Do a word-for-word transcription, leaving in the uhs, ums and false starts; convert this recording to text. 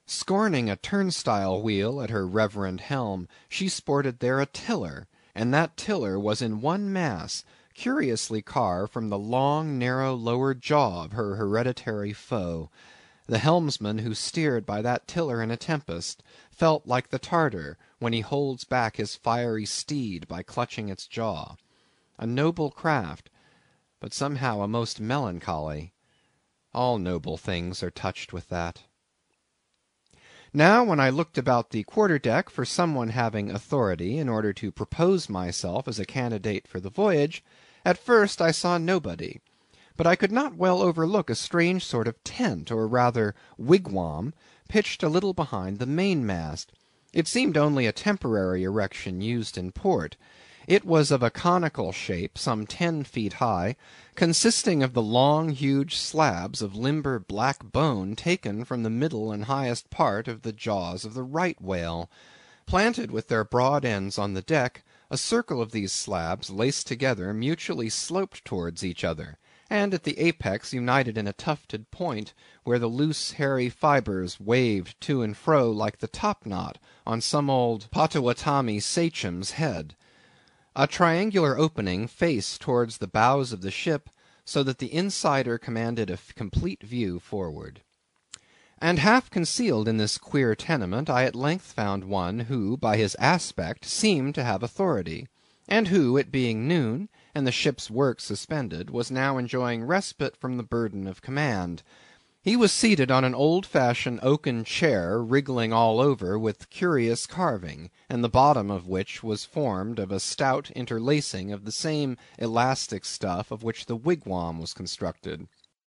Scorning a turnstile wheel at her reverend helm, she sported there a tiller, and that tiller was in one mass, curiously carved from the long narrow lower jaw of her hereditary foe. The helmsman who steered by that tiller in a tempest, felt like the Tartar when he holds back his fiery steed by clutching its jaw. A noble craft, but somehow a most melancholy. All noble things are touched with that. Now when I looked about the quarter deck for some one having authority in order to propose myself as a candidate for the voyage, at first I saw nobody; but I could not well overlook a strange sort of tent, or rather wigwam, pitched a little behind the mainmast. It seemed only a temporary erection used in port. It was of a conical shape, some ten feet high, consisting of the long huge slabs of limber black bone taken from the middle and highest part of the jaws of the right whale. Planted with their broad ends on the deck, a circle of these slabs, laced together, mutually sloped towards each other, and at the apex united in a tufted point, where the loose hairy fibres waved to and fro like the top-knot on some old Pottawatomie sachem's head. A triangular opening faced towards the bows of the ship, so that the insider commanded a complete view forward. And half concealed in this queer tenement I at length found one who by his aspect seemed to have authority, and who, it being noon, and the ship's work suspended, was now enjoying respite from the burden of command. He was seated on an old‐fashioned oaken chair, wriggling all over with curious carving, and the bottom of which was formed of a stout interlacing of the same elastic stuff of which the wigwam was constructed.